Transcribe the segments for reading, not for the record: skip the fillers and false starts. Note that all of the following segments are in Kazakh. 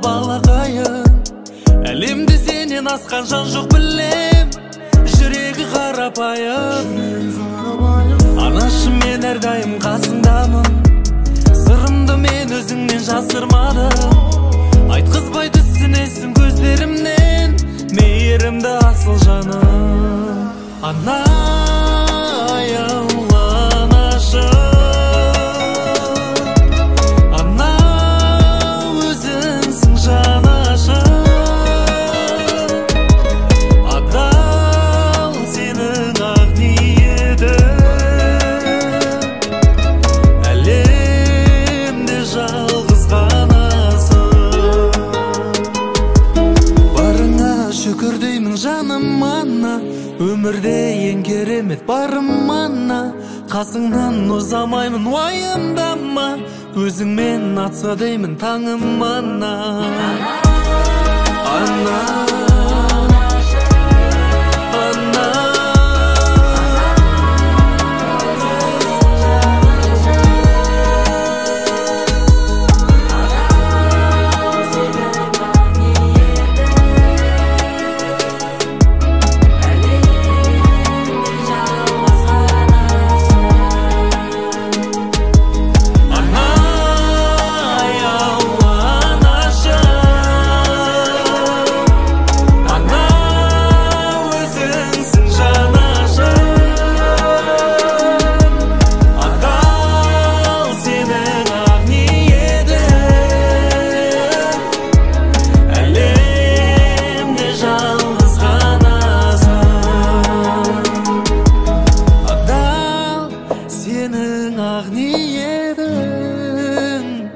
балақайын. Әлемде сенен асқан жан жоқ білем, жүрегі қарапайым. Анашым, мен әрдайым қасыңдамын, сырымды мен өзіңнен жасырмадым. Айтқызбай түсінесің көздерімнен, мейірімді асыл жаным. Анайым жаным ана, өмірде ең керемет барым ана. Қасыңнан ұзамаймын, уайымдама, өзіңмен атса деймін таңым ана. Ана,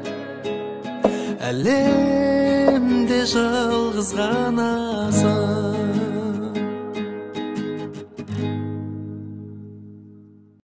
әлемде жалғыз ғанасың.